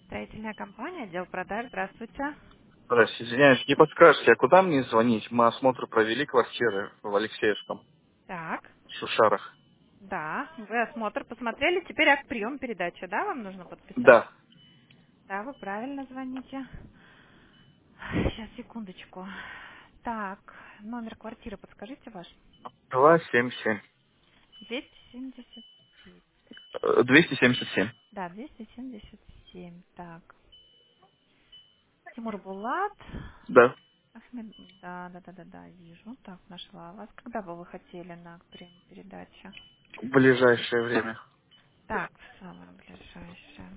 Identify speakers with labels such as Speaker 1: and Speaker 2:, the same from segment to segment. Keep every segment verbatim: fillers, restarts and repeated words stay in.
Speaker 1: Строительная компания, отдел продаж. Здравствуйте.
Speaker 2: Здравствуйте, извиняюсь, не подскажете, а куда мне звонить? Мы осмотр провели квартиры в Алексеевском,
Speaker 1: Так,
Speaker 2: в Шушарах.
Speaker 1: да, вы осмотр посмотрели, теперь акт прием передачи, да, вам нужно подписать?
Speaker 2: Да,
Speaker 1: Да, вы правильно звоните. Сейчас, секундочку. Так, номер квартиры подскажите ваш.
Speaker 2: два семь семь.
Speaker 1: двести семьдесят семь.
Speaker 2: Э, двести семьдесят семь.
Speaker 1: Да, двести семьдесят семь. Так, Тимур Булат.
Speaker 2: Да,
Speaker 1: Ахмед, да, да, да, да, да, вижу. Так, нашла вас. Когда бы вы хотели на акт прием передачи?
Speaker 2: в ближайшее время.
Speaker 1: Так, самое ближайшее.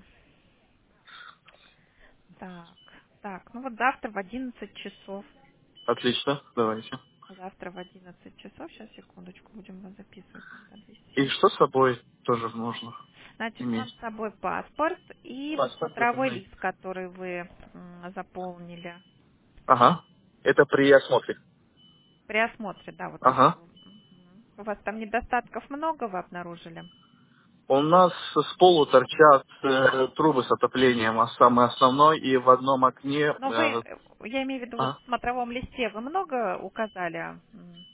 Speaker 1: Так, так, ну вот завтра в одиннадцать часов.
Speaker 2: Отлично, давайте.
Speaker 1: Завтра в одиннадцать часов, сейчас секундочку, будем вас записывать тогда
Speaker 2: И
Speaker 1: двести.
Speaker 2: что с собой тоже нужно
Speaker 1: Значит, вам
Speaker 2: иметь?
Speaker 1: с собой паспорт и вот
Speaker 2: Паспорт
Speaker 1: смотровой
Speaker 2: документ.
Speaker 1: лист, который вы м, заполнили.
Speaker 2: Ага, это при осмотре.
Speaker 1: При осмотре, да, вот то,
Speaker 2: Ага.
Speaker 1: что мгм. У вас там недостатков много вы обнаружили?
Speaker 2: У нас с полу торчат э, трубы с отоплением, а самый основной, и в одном окне...
Speaker 1: Но вы,
Speaker 2: э,
Speaker 1: э, я имею в виду, вот
Speaker 2: а?
Speaker 1: в смотровом листе вы много указали? м,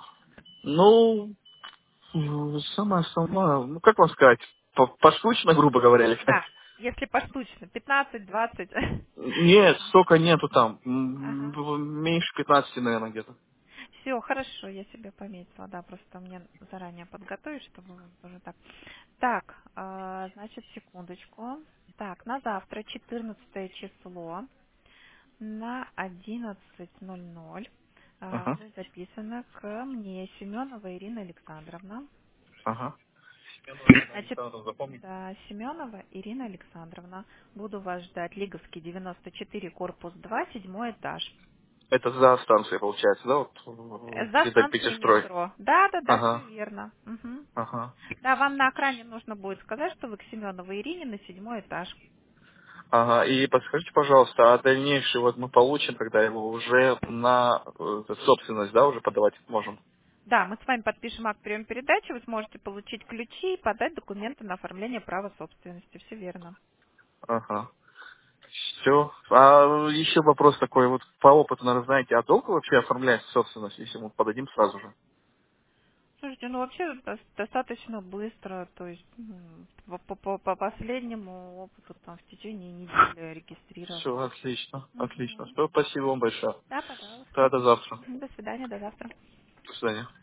Speaker 2: Ну, Ну, самое основное, ну как вам сказать, по- поштучно, грубо говоря, или как?
Speaker 1: Да, если поштучно, пятнадцать-двадцать.
Speaker 2: Нет, столько нету там. М,
Speaker 1: Ага.
Speaker 2: в- Меньше пятнадцати, наверное, где-то.
Speaker 1: Все, хорошо, я себе пометила, да, просто мне заранее подготовить, чтобы вы тоже так. Так, а, значит, секундочку. Так, на завтра, четырнадцатое число, на одиннадцать ноль ноль а,
Speaker 2: Ага,
Speaker 1: вы записаны к мне, Семенова Ирина Александровна.
Speaker 2: ага.
Speaker 1: Значит,
Speaker 2: Александр, запомните.
Speaker 1: да, Семенова Ирина Александровна. Буду вас ждать. Лиговский, девяносто четыре, корпус два, седьмой этаж.
Speaker 2: Это за станцией, получается, да? Вот
Speaker 1: Э,
Speaker 2: в-
Speaker 1: За
Speaker 2: где-то
Speaker 1: станцией
Speaker 2: Пятистрой.
Speaker 1: метро. Да, да, да, все
Speaker 2: Ага,
Speaker 1: верно. Мгм.
Speaker 2: ага.
Speaker 1: Да, вам на экране нужно будет сказать, что вы к Семеновой Ирине на седьмой этаж.
Speaker 2: Ага, и подскажите, пожалуйста, а дальнейший вот мы получим, когда его уже на э, собственность, да, уже подавать можем?
Speaker 1: Да, мы с вами подпишем акт прием передачи, вы сможете получить ключи и подать документы на оформление права собственности. Все верно.
Speaker 2: Ага. Все. А еще вопрос такой, вот по опыту, наверное, знаете, а долго вообще оформляется собственность, если мы подадим сразу же?
Speaker 1: Слушайте, ну вообще дос- достаточно быстро, то есть м, по, по- по- по последнему опыту там в течение недели
Speaker 2: Все,
Speaker 1: регистрировали.
Speaker 2: отлично, отлично.
Speaker 1: Мгм.
Speaker 2: Всё, спасибо вам большое.
Speaker 1: Да, пожалуйста.
Speaker 2: Тогда до завтра.
Speaker 1: Мгм. До свидания, до завтра.
Speaker 2: До свидания.